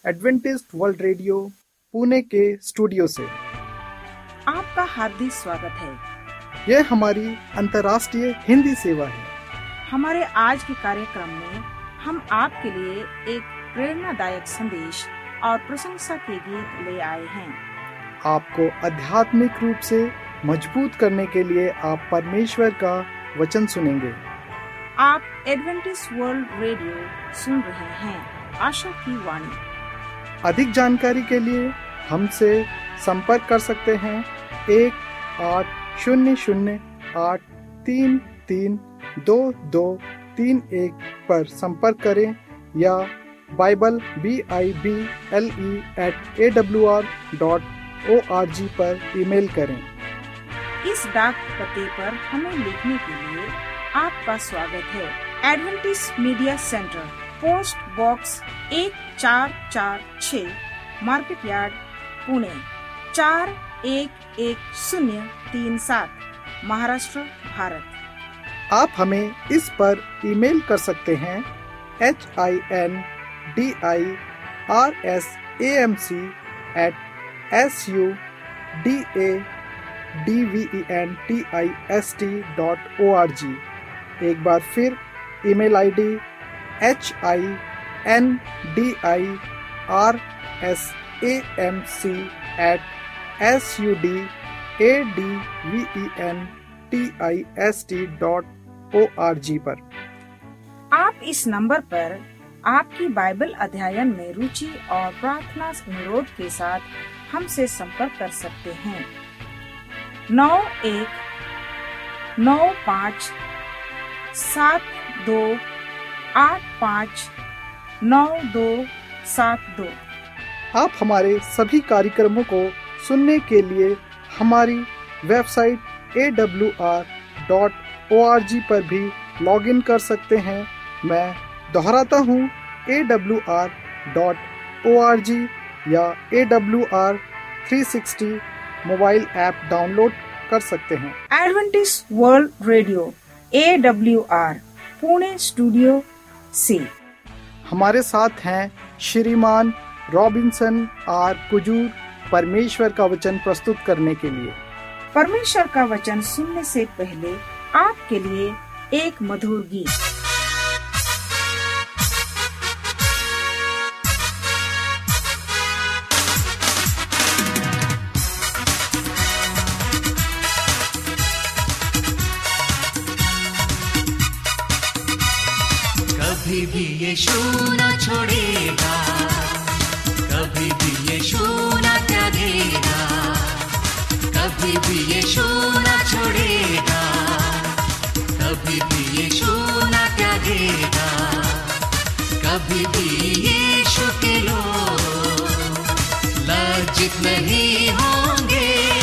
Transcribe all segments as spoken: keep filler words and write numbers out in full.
Adventist world radio Pune के studio से आपका हार्दिक स्वागत है। यह हमारी अंतर्राष्ट्रीय हिंदी सेवा है। हमारे आज के कार्यक्रम में हम आपके लिए एक प्रेरणादायक संदेश और प्रशंसा के गीत ले आए हैं। आपको आध्यात्मिक रूप से मजबूत करने के लिए आप परमेश्वर का वचन सुनेंगे। आप एडवेंटिस्ट वर्ल्ड रेडियो सुन रहे हैं, आशा की वाणी। अधिक जानकारी के लिए हमसे संपर्क कर सकते हैं। एक आठ शून्य शून्य आठ तीन तीन दो दो तीन एक पर संपर्क करें या Bible B I B L E at A W R dot O R G पर ईमेल करें। इस डाक पते पर हमें लिखने के लिए आपका स्वागत है। Adventist media centre, post box एक चार चार छः, मार्केट यार्ड, पुणे चार एक एक शून्य तीन सात, महाराष्ट्र, भारत। आप हमें इस पर ईमेल कर सकते हैं H I N D I R S A M C at S U D A D V E N T I S T dot O R G. एक बार फिर email ID H I N D I R S A M C at S U D A D V E N T I S T dot O R G पर। आप इस number पर आपकी Bible अध्ययन में रुचि और प्रार्थना अनुरोध के साथ हमसे संपर्क कर सकते हैं। नौ एक नौ पाँच सात दो आठ पाँच नौ दो सात दो। आप हमारे सभी कार्यक्रमों को सुनने के लिए हमारी website A W R dot O R G पर भी लॉगिन कर सकते हैं। मैं दोहराता हूँ, A W R dot O R G या A W R three sixty mobile app download कर सकते हैं। Adventist world radio A W R Pune studio से हमारे साथ हैं श्रीमान रॉबिन्सन आर कुजूर, परमेश्वर का वचन प्रस्तुत करने के लिए। परमेश्वर का वचन सुनने से पहले आपके लिए एक मधुर गीत। कभी भी यीशु न छोड़ेगा, कभी भी यीशु न त्यागेगा, कभी भी यीशु न छोड़ेगा, कभी भी यीशु न त्यागेगा, कभी भी यीशु के लोग लज्जित नहीं होंगे,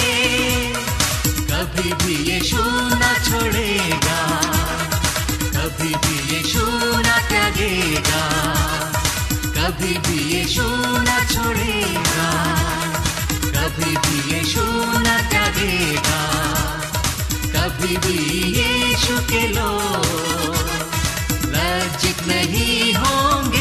कभी भी यीशु न छोड़ेगा, कभी भी यीशु न त्यागेगा, कभी भी यीशु न छोड़ेगा, कभी भी यीशु न त्यागेगा, कभी भी यीशु के लोग लज्जित नहीं होंगे।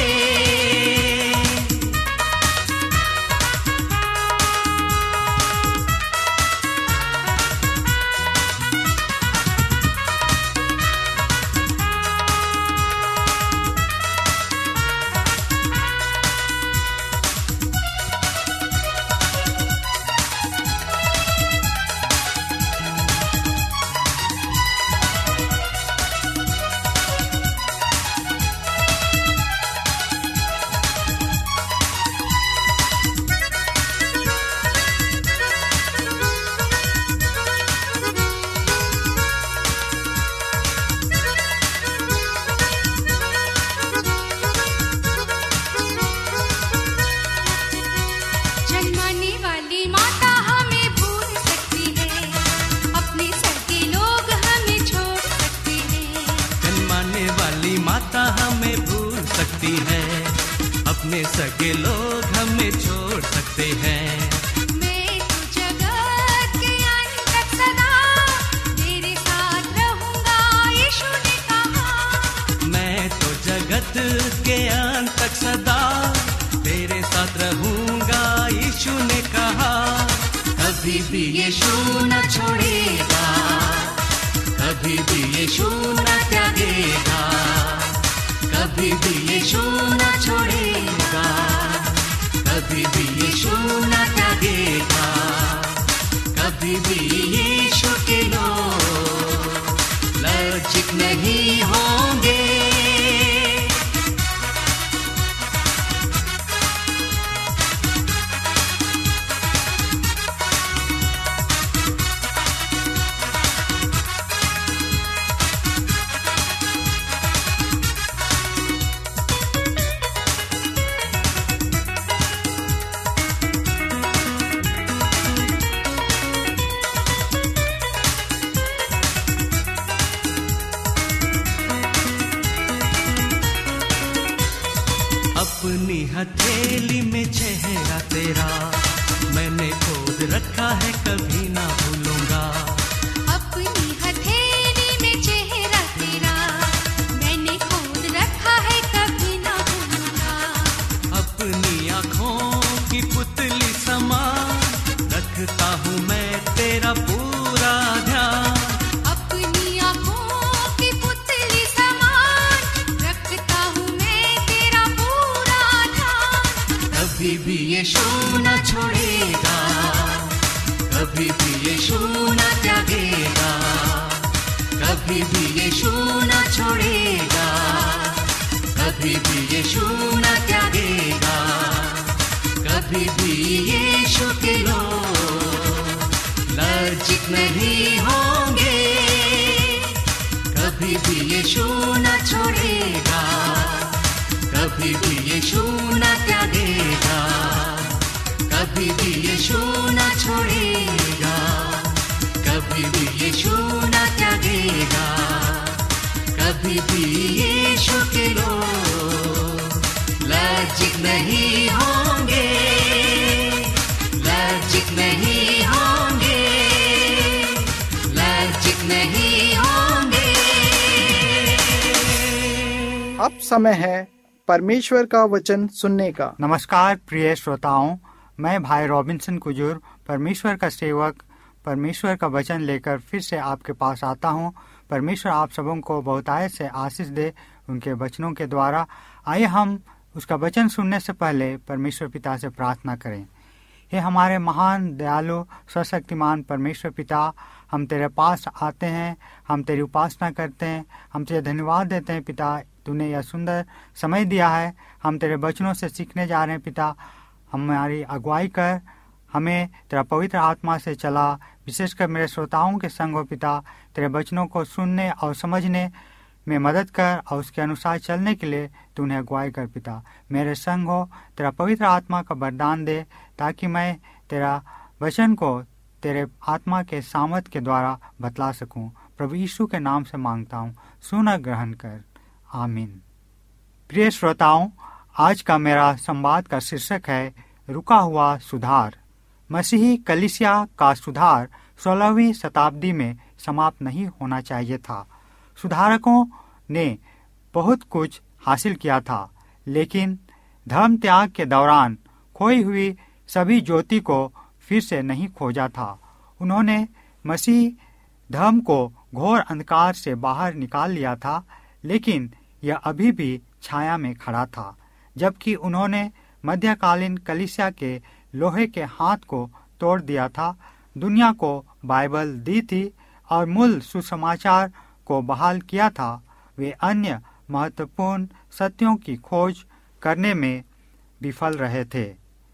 अपने सगे लोग हमें छोड़ सकते हैं। मैं तो जगत के अंत तक सदा तेरे साथ रहूंगा, यीशु ने कहा। मैं तो जगत के अंत तक सदा तेरे साथ साथ रहूंगा, यीशु ने कहा। कभी भी यीशु न छोड़ेगा, कभी भी यीशु न त्यागेगा, कभी भी यीशु न छोड़ेगा, कभी भी यीशु न त्यागेगा, कभी भी यीशु के लोग लज्जित नहीं होंगे। अपनी हथेली में चेहरा तेरा मैंने खोद रखा है, कभी ना भूलूंगा। अपनी हथेली में चेहरा तेरा मैंने खोद रखा है, कभी ना भूलूंगा। अपनी आँखों की पुतली समान रखता हूँ मैं तेरा पूरा ध्यान। अपनी आँखों की पुतली समान रखता हूँ मैं तेरा पूरा ध्यान। कभी भी यीशु न छोड़ेगा, कभी भी यीशु न त्यागेगा, कभी भी यीशु न छोड़ेगा, कभी भी यीशु न त्यागेगा, कभी भी यीशु के लोग लज्जित नहीं होंगे। कभी भी यीशु न छोड़ेगा, कभी भी यीशु न त्यागेगा, कभी भी यीशु न छोड़ेगा, कभी भी यीशु न त्यागेगा, कभी भी यीशु के लोग लज्जित नहीं होंगे, लज्जित नहीं होंगे, लज्जित नहीं होंगे। अब समय है परमेश्वर का वचन सुनने का। नमस्कार प्रिय श्रोताओं, मैं भाई रॉबिन्सन कुजूर परमेश्वर का सेवक परमेश्वर का वचन लेकर फिर से आपके पास आता हूँ। परमेश्वर आप सबों को बहुतायत से आशीष दे उनके वचनों के द्वारा। आइए हम उसका वचन सुनने से पहले परमेश्वर पिता से प्रार्थना करें। हे हमारे महान दयालु सर्वशक्तिमान परमेश्वर पिता, हम तेरे पास आते हैं, हम तेरी उपासना करते हैं, हम तुझे धन्यवाद देते हैं पिता, तूने यह सुंदर समय दिया है। हम तेरे वचनों से सीखने जा रहे हैं पिता, हमारी अगुवाई कर, हमें तेरा पवित्र आत्मा से चला, विशेषकर मेरे श्रोताओं के संग हो पिता। तेरे वचनों को सुनने और समझने में मदद कर और उसके अनुसार चलने के लिए तू उन्हें अगुवाई कर पिता। मेरे संग हो, तेरा पवित्र आत्मा का वरदान दे ताकि मैं तेरा वचन को तेरे आत्मा के सामर्थ के द्वारा बतला सकूं। प्रभु यीशु के नाम से मांगता हूं, सुन ग्रहण कर, आमीन। प्रिय श्रोताओं, आज का मेरा संवाद का शीर्षक है रुका हुआ सुधार। मसीही कलीसिया का सुधार सोलहवीं शताब्दी में समाप्त नहीं होना चाहिए था। सुधारकों ने बहुत कुछ हासिल किया था, लेकिन धर्म त्याग के दौरान खोई हुई सभी ज्योति को फिर से नहीं खोजा था। उन्होंने मसीह धर्म को घोर अंधकार से बाहर निकाल लिया था, लेकिन यह अभी भी छाया में खड़ा था। जबकि उन्होंने मध्यकालीन कलीसिया के लोहे के हाथ को तोड़ दिया था, दुनिया को बाइबल दी थी और मूल सुसमाचार को बहाल किया था, वे अन्य महत्वपूर्ण सत्यों की खोज करने में विफल रहे थे।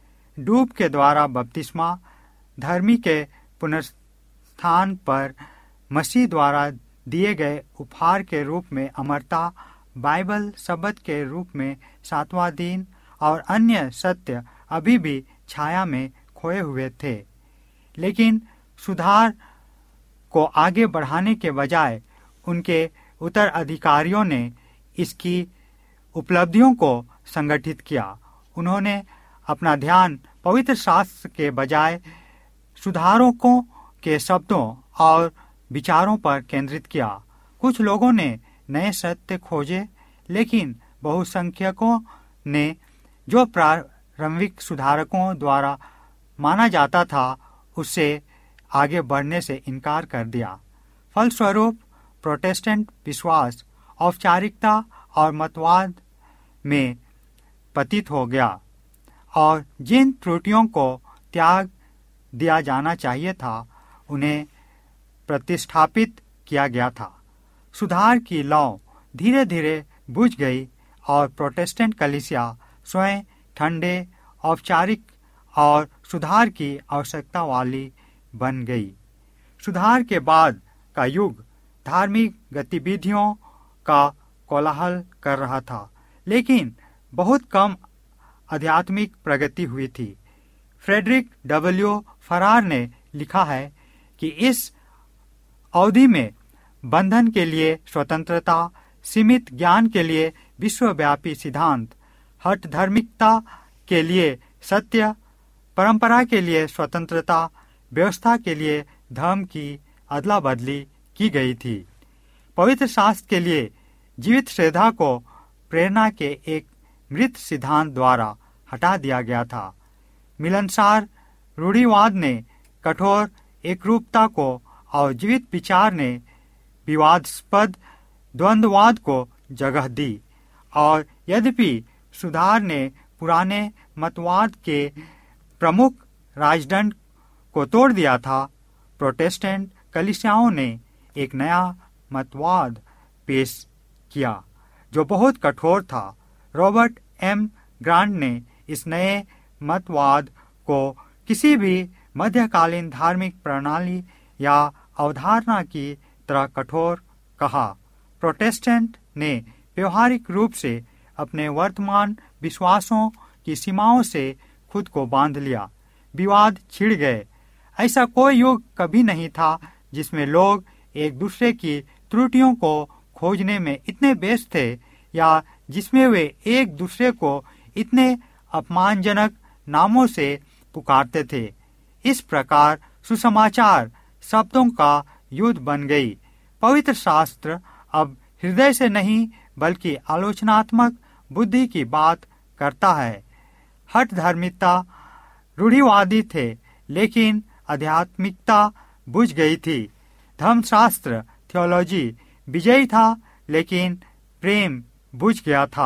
डूब के द्वारा बपतिस्मा, धर्मी के पुनरुत्थान पर मसीह द्वारा दिए गए उपहार के रूप में अमरता, बाइबल शब्द के रूप में सातवां दिन और अन्य सत्य अभी भी छाया में खोए हुए थे। लेकिन सुधार को आगे बढ़ाने के बजाय उनके उत्तराधिकारियों ने इसकी उपलब्धियों को संगठित किया। उन्होंने अपना ध्यान पवित्र शास्त्र के बजाय सुधारकों के शब्दों और विचारों पर केंद्रित किया। कुछ लोगों ने नए सत्य खोजे, लेकिन बहुसंख्यकों ने जो प्रारंभिक सुधारकों द्वारा माना जाता था उससे आगे बढ़ने से इनकार कर दिया। फलस्वरूप प्रोटेस्टेंट विश्वास औपचारिकता और मतवाद में पतित हो गया और जिन त्रुटियों को त्याग दिया जाना चाहिए था उन्हें प्रतिष्ठापित किया गया था। सुधार की लौ धीरे धीरे बुझ गई और प्रोटेस्टेंट कलीसिया स्वयं ठंडे, औपचारिक और सुधार की आवश्यकता वाली बन गई। सुधार के बाद का युग धार्मिक गतिविधियों का कोलाहल कर रहा था, लेकिन बहुत कम आध्यात्मिक प्रगति हुई थी। फ्रेडरिक डब्ल्यू फरार ने लिखा है कि इस अवधि में बंधन के लिए स्वतंत्रता, सीमित ज्ञान के लिए विश्वव्यापी सिद्धांत, हठ धार्मिकता के लिए सत्य, परंपरा के लिए स्वतंत्रता, व्यवस्था के लिए धर्म की अदला बदली की गई थी। पवित्र शास्त्र के लिए जीवित श्रद्धा को प्रेरणा के एक मृत सिद्धांत द्वारा हटा दिया गया था। मिलनसार रूढ़िवाद ने कठोर एकरूपता को और जीवित विचार ने विवादास्पद द्वंद्ववाद को जगह दी, और यद्यपि सुधार ने पुराने मतवाद के प्रमुख राजदंड को तोड़ दिया था, प्रोटेस्टेंट कलीसियाओं ने एक नया मतवाद पेश किया जो बहुत कठोर था। रॉबर्ट एम ग्रांट ने इस नए मतवाद को किसी भी मध्यकालीन धार्मिक प्रणाली या अवधारणा की तरह कठोर कहा। प्रोटेस्टेंट ने व्यवहारिक रूप से अपने वर्तमान विश्वासों की सीमाओं से खुद को बांध लिया। विवाद छिड़ गए। ऐसा कोई युग कभी नहीं था जिसमें लोग एक दूसरे की त्रुटियों को खोजने में इतने व्यस्त थे या जिसमें वे एक दूसरे को इतने अपमानजनक नामों से पुकारते थे। इस प्रकार सुसमाचार शब्दों का युद्ध बन गई। पवित्र शास्त्र अब हृदय से नहीं बल्कि आलोचनात्मक बुद्धि की बात करता है। हठ धार्मिकता रूढ़िवादी थे, लेकिन आध्यात्मिकता बुझ गई थी। धर्मशास्त्र थियोलॉजी विजयी था, लेकिन प्रेम बुझ गया था।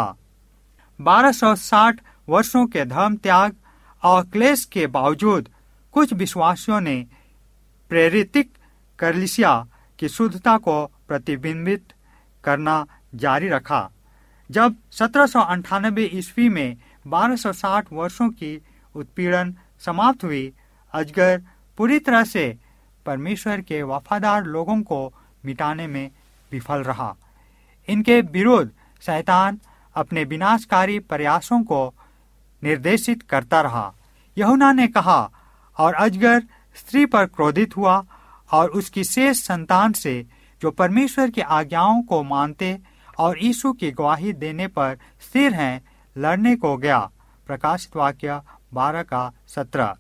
बारह सौ साठ वर्षों के धर्म त्याग और क्लेश के बावजूद कुछ विश्वासियों ने प्रेरितिक कलीसिया की शुद्धता को प्रतिबिंबित करना जारी रखा। जब सत्रह सौ अंठानबे ईस्वी में बारह सौ साठ वर्षों की उत्पीड़न समाप्त हुई, अजगर पूरी तरह से परमेश्वर के वफादार लोगों को मिटाने में विफल रहा। इनके विरुद्ध शैतान अपने विनाशकारी प्रयासों को निर्देशित करता रहा। यूहन्ना ने कहा, और अजगर स्त्री पर क्रोधित हुआ और उसकी शेष संतान से जो परमेश्वर की आज्ञाओं को मानते और यीशु की गवाही देने पर स्थिर हैं, लड़ने को गया। प्रकाशित वाक्य बारह का सत्रह।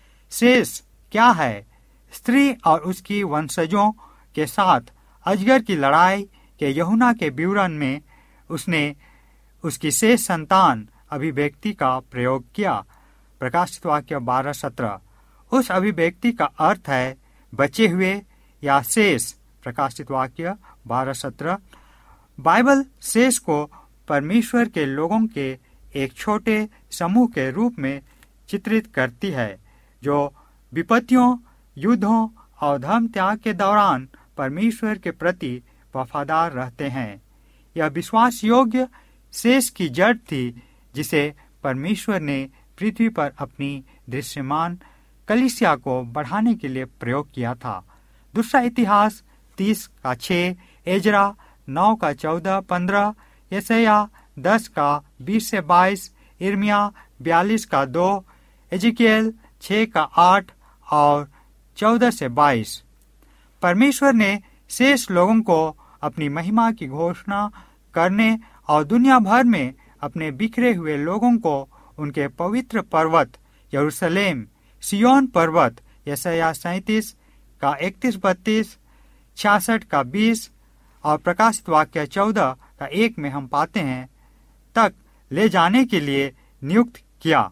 शेष क्या है? स्त्री और उसकी वंशजों के साथ अजगर की लड़ाई के यूहन्ना के विवरण में उसने उसकी शेष संतान अभिव्यक्ति का प्रयोग किया। प्रकाशित वाक्य बारह सत्रह। उस अभिव्यक्ति का अर्थ है बचे हुए या शेष। प्रकाशित वाक्य बारह सत्रह। बाइबल शेष को परमेश्वर के लोगों के एक छोटे समूह के रूप में चित्रित करती है जो विपत्तियों, युद्धों और धर्म त्याग के दौरान परमेश्वर के प्रति वफादार रहते हैं। यह विश्वास योग्य शेष की जड़ थी जिसे परमेश्वर ने पृथ्वी पर अपनी दृश्यमान कलीसिया को बढ़ाने के लिए प्रयोग किया था। दूसरा इतिहास तीस का छः, एजरा नौ का चौदह पंद्रह, यशायाह दस का बीस से बाईस, इर्मिया बयालीस का दो, एजिकियल छः का आठ और चौदह से बाईस। परमेश्वर ने शेष लोगों को अपनी महिमा की घोषणा करने और दुनिया भर में अपने बिखरे हुए लोगों को उनके पवित्र पर्वत यरूशलेम, सियोन पर्वत यशायाह सैंतीस का इकतीस बत्तीस, छियासठ का बीस और प्रकाशित वाक्य चौदह का एक में हम पाते हैं तक ले जाने के लिए नियुक्त किया।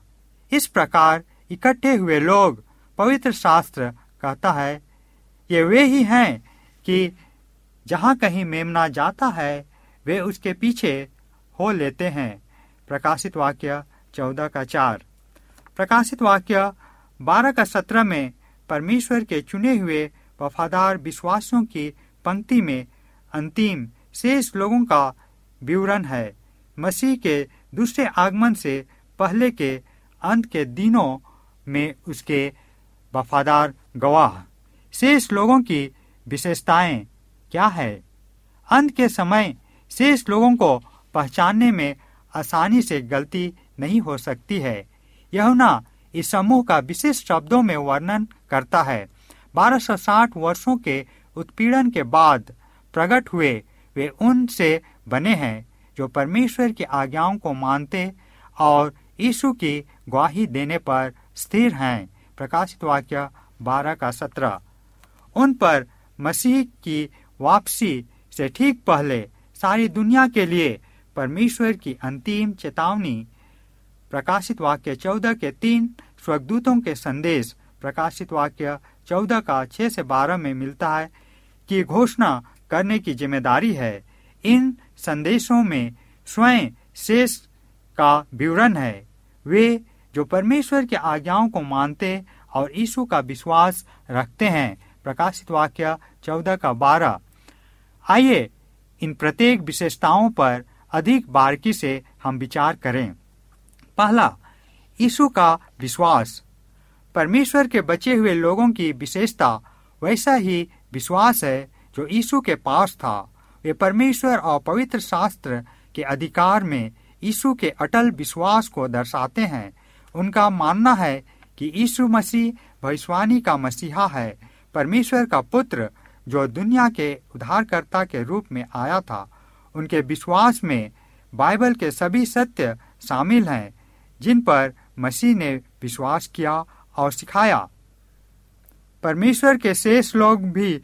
इस प्रकार इकट्ठे हुए लोग, पवित्र शास्त्र कहता है, ये वे ही हैं कि जहाँ कहीं मेमना जाता है वे उसके पीछे हो लेते हैं। प्रकाशित वाक्य चौदह का चार। प्रकाशित वाक्य बारह का सत्रह में परमेश्वर के चुने हुए वफादार विश्वासियों की पंक्ति में अंतिम शेष लोगों का विवरण है। मसीह के दूसरे आगमन से पहले के अंत के दिनों में उसके वफादार गवाह शेष लोगों की विशेषताएं क्या है? अंत के समय शेष लोगों को पहचानने में आसानी से गलती नहीं हो सकती है। यूहन्ना इस समूह का विशेष शब्दों में वर्णन करता है। बारह सौ साठ वर्षों के उत्पीड़न के बाद प्रकट हुए वे उनसे बने हैं जो परमेश्वर की आज्ञाओं को मानते और यीशु की गवाही देने पर स्थिर हैं। प्रकाशित वाक्य बारह का सत्रह। उन पर मसीह की वापसी से ठीक पहले सारी दुनिया के लिए परमेश्वर की अंतिम चेतावनी। प्रकाशित वाक्य चौदह के तीन स्वर्गदूतों के संदेश प्रकाशित वाक्य चौदह का छह से बारह में मिलता है कि घोषणा करने की जिम्मेदारी है। इन संदेशों में स्वयं शेष का विवरण है, वे जो परमेश्वर की आज्ञाओं को मानते और यीशु का विश्वास रखते हैं। प्रकाशित वाक्य चौदह का बारह। आइए इन प्रत्येक विशेषताओं पर अधिक बारीकी से हम विचार करें। पहला, यीशु का विश्वास। परमेश्वर के बचे हुए लोगों की विशेषता वैसा ही विश्वास है जो यीशु के पास था। वे परमेश्वर और पवित्र शास्त्र के अधिकार में यीशु के अटल विश्वास को दर्शाते हैं। उनका मानना है कि यीशु मसीह भविष्यवाणी का मसीहा है, परमेश्वर का पुत्र जो दुनिया के उद्धारकर्ता के रूप में आया था। उनके विश्वास में बाइबल के सभी सत्य शामिल हैं जिन पर मसीह ने विश्वास किया और सिखाया। परमेश्वर के शेष लोग भी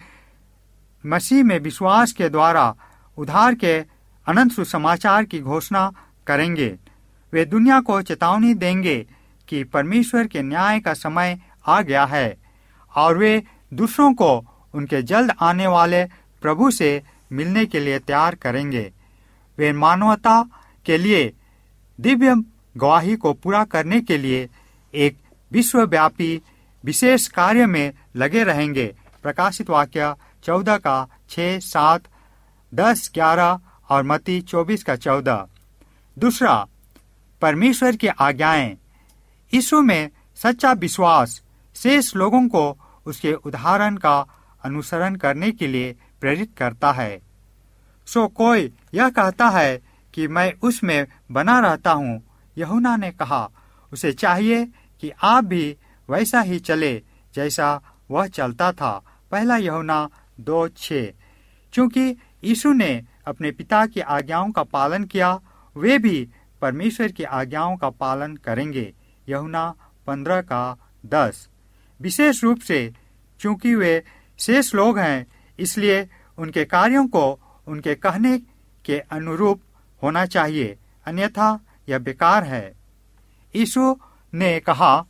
मसीह में विश्वास के द्वारा उद्धार के अनंत सुसमाचार की घोषणा करेंगे। वे दुनिया को चेतावनी देंगे कि परमेश्वर के न्याय का समय आ गया है और वे दूसरों को उनके जल्द आने वाले प्रभु से मिलने के लिए तैयार करेंगे। वे मानवता के लिए दिव्य गवाही को पूरा करने के लिए एक विश्वव्यापी विशेष कार्य में लगे रहेंगे। प्रकाशित वाक्य चौदह का छह, सात, दस, ग्यारह और मत्ती चौबीस का चौदह। दूसरा, परमेश्वर की आज्ञाएं। यीशु में सच्चा विश्वास शेष लोगों को उसके उदाहरण का अनुसरण करने के लिए प्रेरित करता है। सो कोई यह कहता है कि मैं उसमें बना रहता हूँ, यूहन्ना ने कहा, उसे चाहिए कि आप भी वैसा ही चले जैसा वह चलता था। पहला यूहन्ना दो छः। क्योंकि यीशु ने अपने पिता की आज्ञाओं का पालन किया, वे भी परमेश्वर की आज्ञाओं का पालन करेंगे। यूहन्ना पंद्रह का दस। विशेष रूप से क्योंकि वे शेष लोग हैं, इसलिए उनके कार्यों को उनके कहने के अनुरूप होना चाहिए, अन्यथा यह बेकार है। यीशु ने कहा,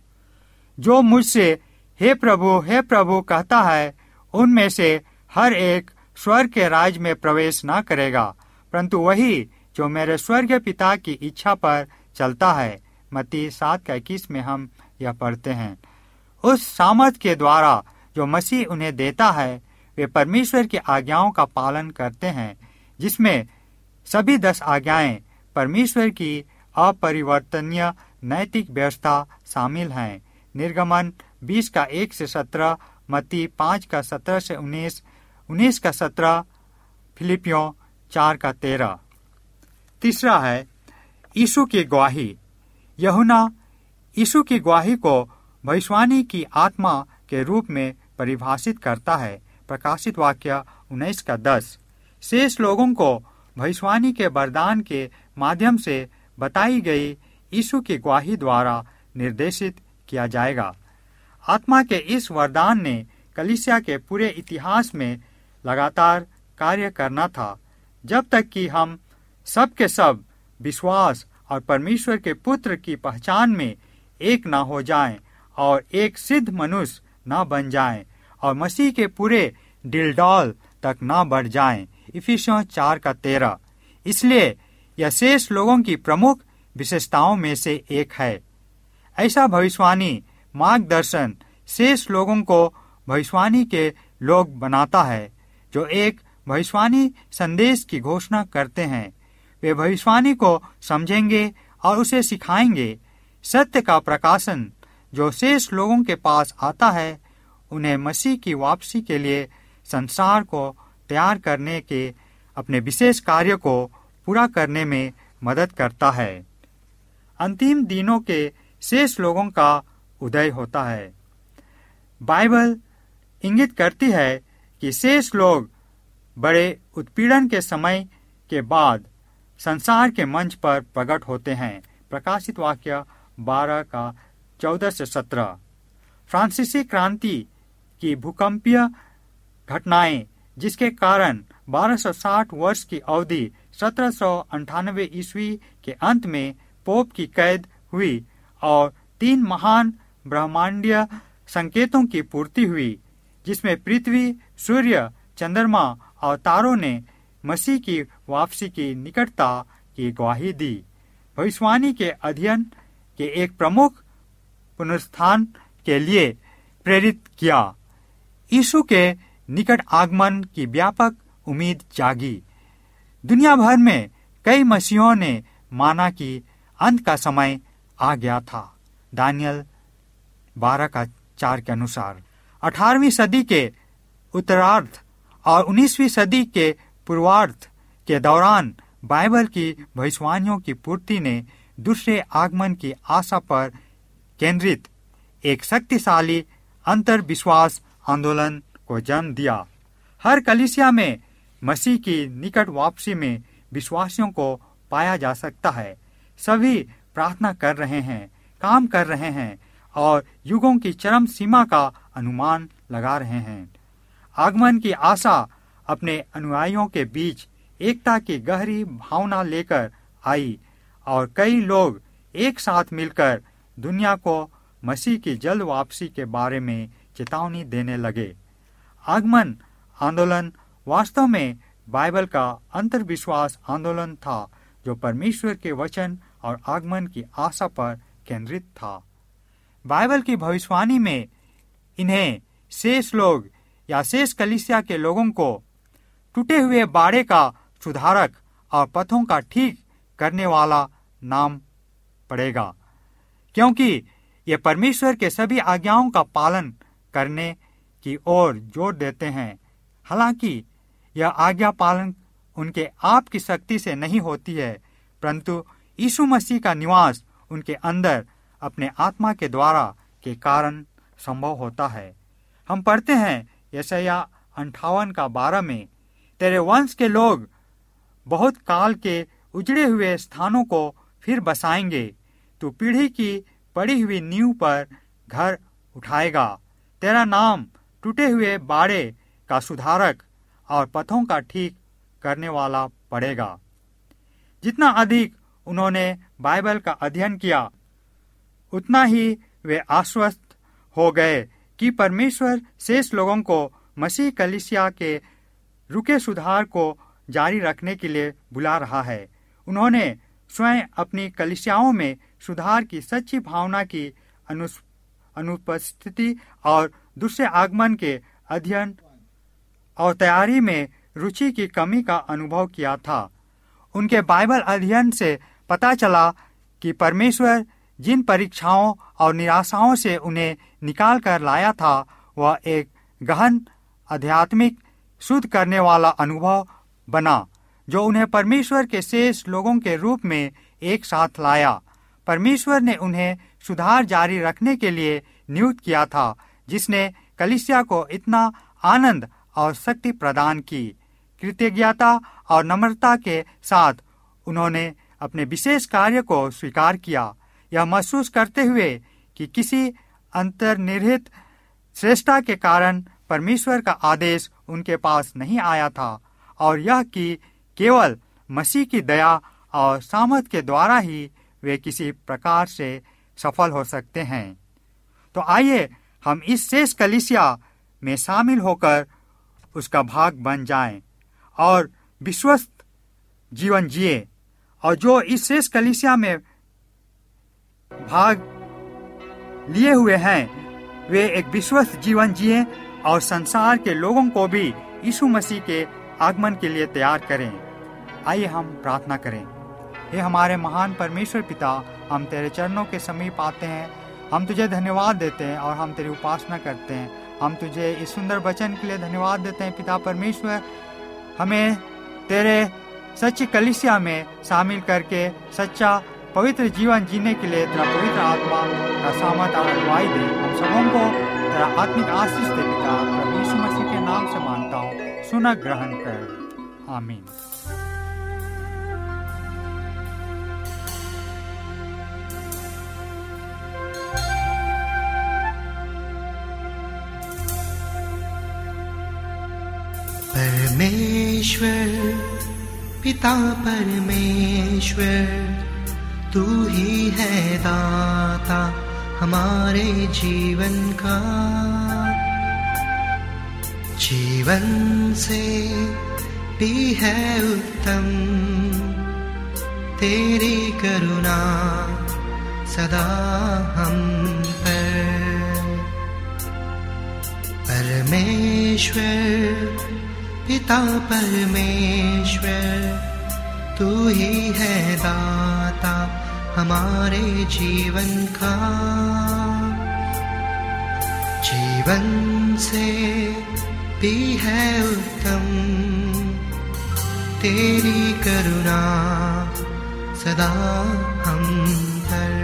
जो मुझसे हे प्रभु हे प्रभु कहता है, उनमें से हर एक स्वर्ग के राज में प्रवेश न करेगा, परंतु वही जो मेरे स्वर्गीय पिता की इच्छा पर चलता है। मत्ती सात का इक्कीस में हम यह पढ़ते हैं। उस सामर्थ के द्वारा जो मसीह उन्हें देता है, वे परमेश्वर की आज्ञाओं का पालन करते हैं, जिसमें सभी दस आज्ञाएं परमेश्वर की अपरिवर्तनीय नैतिक व्यवस्था शामिल हैं। निर्गमन बीस का एक से सत्रह, मत्ती पाँच का सत्रह से उन्नीस, उन्नीस का सत्रह, फिलिपियों चार का तेरह। तीसरा है यीशु की गवाही। यूहन्ना यीशु की गवाही को भविष्यवाणी की आत्मा के रूप में परिभाषित करता है। प्रकाशित वाक्य उन्नीस का दस। शेष लोगों को भविष्यवाणी के वरदान के माध्यम से बताई गई यीशु की गवाही द्वारा निर्देशित किया जाएगा। आत्मा के इस वरदान ने कलीसिया के पूरे इतिहास में लगातार कार्य करना था, जब तक कि हम सब के सब विश्वास और परमेश्वर के पुत्र की पहचान में एक ना हो जाएं और एक सिद्ध मनुष्य ना बन जाएं और मसीह के पूरे डिलडॉल तक ना बढ़ जाएं। इफिसियों चार का तेरह। इसलिए यह शेष लोगों की प्रमुख विशेषताओं में से एक है। ऐसा भविष्यवाणी मार्गदर्शन शेष लोगों को भविष्यवाणी के लोग बनाता है जो एक भविष्यवाणी संदेश की घोषणा करते हैं। वे भविष्यवाणी को समझेंगे और उसे सिखाएंगे। सत्य का प्रकाशन जो शेष लोगों के पास आता है उन्हें मसीह की वापसी के लिए संसार को तैयार करने के अपने विशेष कार्य को पूरा करने में मदद करता है। अंतिम दिनों के शेष लोगों का उदय होता है। बाइबल इंगित करती है कि शेष लोग बड़े उत्पीड़न के समय के बाद संसार के मंच पर प्रकट होते हैं। प्रकाशित वाक्य बारह का चौदह से सत्रह। फ्रांसीसी क्रांति की भूकंपीय घटनाएं जिसके कारण बारह सौ साठ वर्ष की अवधि सत्रह सौ अंठानवे ईस्वी के अंत में पोप की कैद हुई और तीन महान ब्रह्मांडीय संकेतों की पूर्ति हुई जिसमें पृथ्वी, सूर्य, चंद्रमा और तारों ने मसीह की वापसी की निकटता की गवाही दी। भविष्यवाणी के अध्ययन के एक प्रमुख पुनरुत्थान के लिए प्रेरित किया। यीशु के निकट आगमन की व्यापक उम्मीद जागी। दुनिया भर में कई मसीहों ने माना कि अंत का समय आ गया था। दानियल बारह का चार के अनुसार अठारहवीं सदी के उत्तरार्ध और उन्नीसवीं सदी के पूर्वार्ध के दौरान बाइबल की भविष्यवाणियों की पूर्ति ने दूसरे आगमन की आशा पर केंद्रित एक शक्तिशाली अंतर्विश्वास आंदोलन को जन्म दिया। हर कलीसिया में मसीह की निकट वापसी में विश्वासियों को पाया जा सकता है। सभी प्रार्थना कर रहे हैं, काम कर रहे हैं और युगों की चरम सीमा का अनुमान लगा रहे हैं। आगमन की आशा अपने अनुयायियों के बीच एकता की गहरी भावना लेकर आई और कई लोग एक साथ मिलकर दुनिया को मसीह की जल्द वापसी के बारे में चेतावनी देने लगे। आगमन आंदोलन वास्तव में बाइबल का अंतर्विश्वास आंदोलन था जो परमेश्वर के वचन और आगमन की आशा पर केंद्रित था। बाइबल की भविष्यवाणी में इन्हें शेष लोग या शेष कलीसिया के लोगों को टूटे हुए बाड़े का सुधारक और पथों का ठीक करने वाला नाम पड़ेगा, क्योंकि ये परमेश्वर के सभी आज्ञाओं का पालन करने की ओर जोर देते हैं। हालांकि यह आज्ञा पालन उनके आप की शक्ति से नहीं होती है, परंतु यीशु मसीह का निवास उनके अंदर अपने आत्मा के द्वारा के कारण संभव होता है। हम पढ़ते हैं यशायाह अंठावन का बारह में, तेरे वंश के लोग बहुत काल के उजड़े हुए स्थानों को फिर बसाएंगे। तू पीढ़ी की पड़ी हुई नींव पर घर उठाएगा। तेरा नाम टूटे हुए बाड़े का सुधारक और पथों का ठीक करने वाला पड़ेगा। जितना अधिक उन्होंने बाइबल का अध्ययन किया उतना ही वे आश्वस्त हो गए कि परमेश्वर शेष लोगों को मसीह कलीसिया के रुके सुधार को जारी रखने के लिए बुला रहा है। उन्होंने स्वयं अपनी कलीसियाओं में सुधार की सच्ची भावना की अनुपस्थिति और दूसरे आगमन के अध्ययन और तैयारी में रुचि की कमी का अनुभव किया था। उनके बाइबल अध्ययन से पता चला कि परमेश्वर जिन परीक्षाओं और निराशाओं से उन्हें निकाल कर लाया था वह एक गहन आध्यात्मिक शुद्ध करने वाला अनुभव बना जो उन्हें परमेश्वर के शेष लोगों के रूप में एक साथ लाया। परमेश्वर ने उन्हें सुधार जारी रखने के लिए नियुक्त किया था, जिसने कलीसिया को इतना आनंद और शक्ति प्रदान की। कृतज्ञता और नम्रता के साथ उन्होंने अपने विशेष कार्य को स्वीकार किया, यह महसूस करते हुए कि किसी अंतर्निहित श्रेष्ठता के कारण परमेश्वर का आदेश उनके पास नहीं आया था और यह कि केवल मसीह की दया और सामर्थ के द्वारा ही वे किसी प्रकार से सफल हो सकते हैं। तो आइए हम इस शेष कलीसिया में शामिल होकर उसका भाग बन जाएं और विश्वस्त जीवन जिए, और जो इस शेष कलीसिया में भाग लिए हुए हैं वे एक विश्वस्त जीवन जिए और संसार के लोगों को भी यीशु मसीह के आगमन के लिए तैयार करें। आइए हम प्रार्थना करें। हे हमारे महान परमेश्वर पिता, हम तेरे चरणों के समीप आते हैं। हम तुझे धन्यवाद देते हैं और हम तेरी उपासना करते हैं। हम तुझे इस सुंदर वचन के लिए धन्यवाद देते हैं। पिता परमेश्वर, हमें तेरे सच्ची कलीसिया में शामिल करके सच्चा पवित्र जीवन जीने के लिए तेरा पवित्र आत्मा का सामर्थ और अगुवाई दे। हम सबों को तेरा आत्मिक आशीष दे पिता, प्रभु यीशु मसीह के नाम से मांगता हूँ, सुना ग्रहण कर, आमीन। परमेश्वर पिता परमेश्वर, तू ही है दाता हमारे जीवन का। जीवन से भी है उत्तम तेरी करुणा सदा हम पर। परमेश्वर पिता परमेश्वर, तू ही है दाता हमारे जीवन का। जीवन से भी है उत्तम तेरी करुणा सदा हम पर।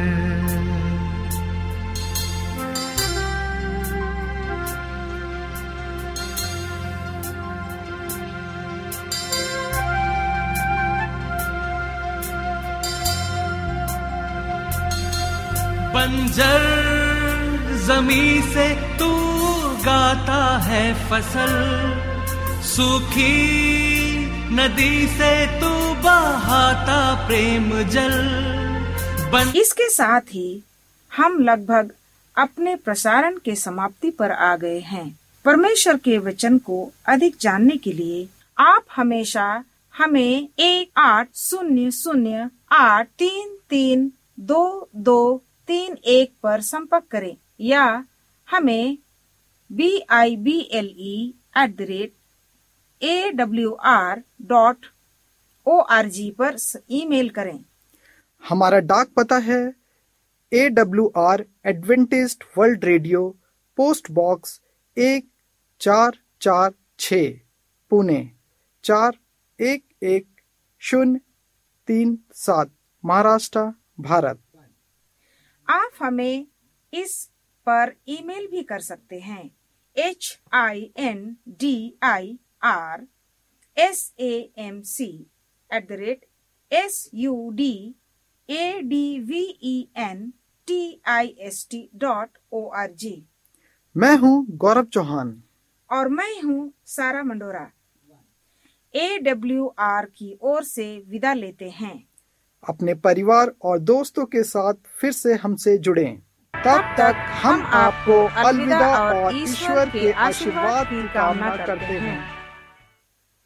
बंजर जमीन से तू गाता है फसल, सूखी नदी से तू बहाता प्रेम जल। बन... इसके साथ ही हम लगभग अपने प्रसारण के समाप्ति पर आ गए हैं। परमेश्वर के वचन को अधिक जानने के लिए आप हमेशा हमें एक आठ शून्य शून्य आठ तीन तीन दो दो तीन एक पर संपर्क करें या हमें B I B L E at the rate A W R dot O R G पर ईमेल करें। हमारा डाक पता है A W R Adventist world radio, post box एक चार चार छ, पुणे चार एक एक शून्य तीन सात, महाराष्ट्र, भारत। आप हमें इस पर ईमेल भी कर सकते हैं। H I N D I R S A M C at the rate S U D A D V E N T I S T dot O R G. मैं हूँ गौरव चौहान और मैं हूँ सारा मंडोरा। ए डब्ल्यू आर की ओर से विदा लेते हैं। अपने परिवार और दोस्तों के साथ फिर से हमसे जुड़ें। तब तक हम आपको अलविदा और ईश्वर के आशीर्वाद की कामना करते हैं।